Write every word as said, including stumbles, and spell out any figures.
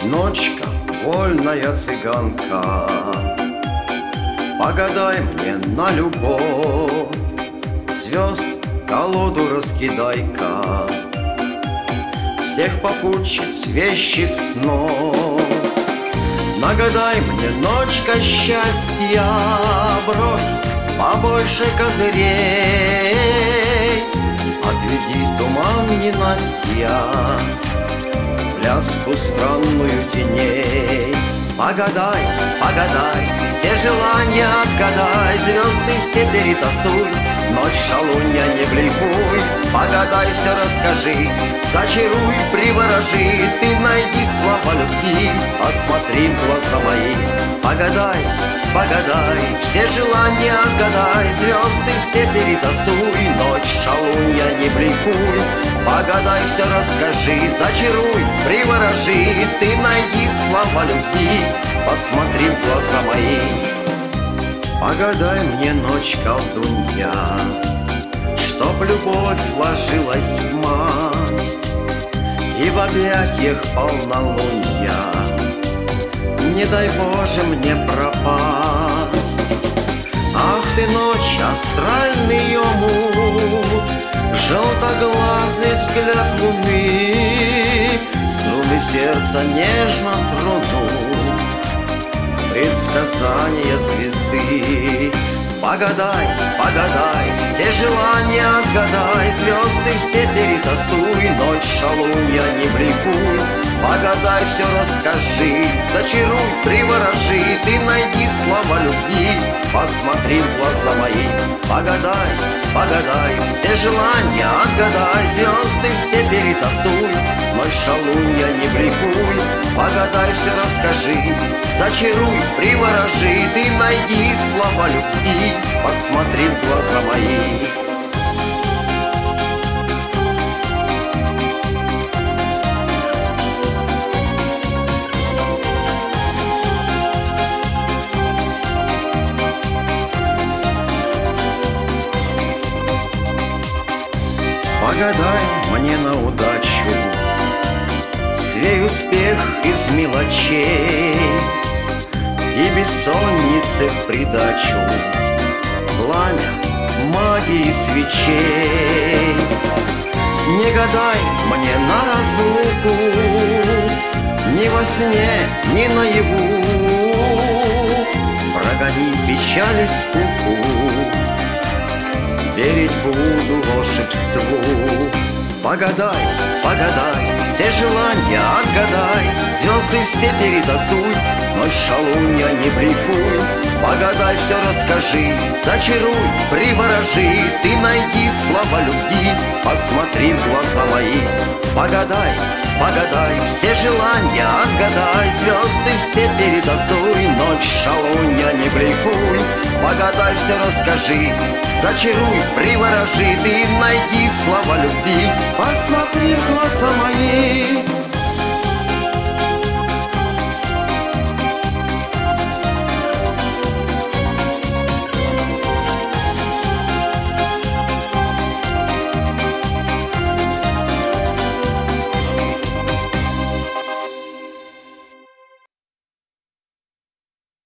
Ночка, вольная цыганка, погадай мне на любовь. Звезд колоду раскидай-ка, всех попутчиц, вещиц снов. Нагадай мне, ночка, счастья, брось побольше козырей, отведи туман ненастья, пляску странную теней. Погадай, погадай, все желания отгадай, звезды все перетасуй, ночь шалунья не блефуй. Погадай, все расскажи, зачаруй, приворожи, ты найди слова любви, посмотри в глаза мои. Погадай, погадай, все желания отгадай, звезды все перетасуй, ночь шалунья не блефуй. Погадай, все расскажи, зачаруй, приворожи, ты найди слова любви, посмотри в глаза мои. Погадай мне, ночь колдунья, чтоб любовь вложилась в масть, и в объятиях полнолуния не дай Боже мне пропасть. Ах ты, ночь, астральный омут, желтоглазый взгляд луны, струны сердца нежно тронут предсказания звезды. Погадай, погадай, все желания отгадай, звезды все перетасуй, ночь шалунья не блефуй. Погадай, все расскажи, зачаруй, приворожи, ты найди слова любви, посмотри в глаза мои. Погадай, погадай, все желания отгадай, звезды все перетасуй, ночь шалунья не блефуй. Погадай, все расскажи, зачаруй, приворожи, ты найди слова любви, посмотри в глаза мои. Погадай мне на удачу свой успех из мелочей и бессонницы в придачу, пламя магии свечей. Не гадай мне на разлуку ни во сне, ни наяву, прогони печали скуку, верить буду волшебству. Погадай, погадай, все желания отгадай, звезды все перетасуй, ночь шалунья не блефуй. Погадай, все расскажи, зачаруй, приворожи, ты найди слова любви, посмотри в глаза мои. Погадай, погадай, все желания отгадай, звезды все перетасуй, ночь шалунья не блефуй. Погадай, все расскажи, зачаруй, приворожи, ты найди слова любви, посмотри в глаза мои.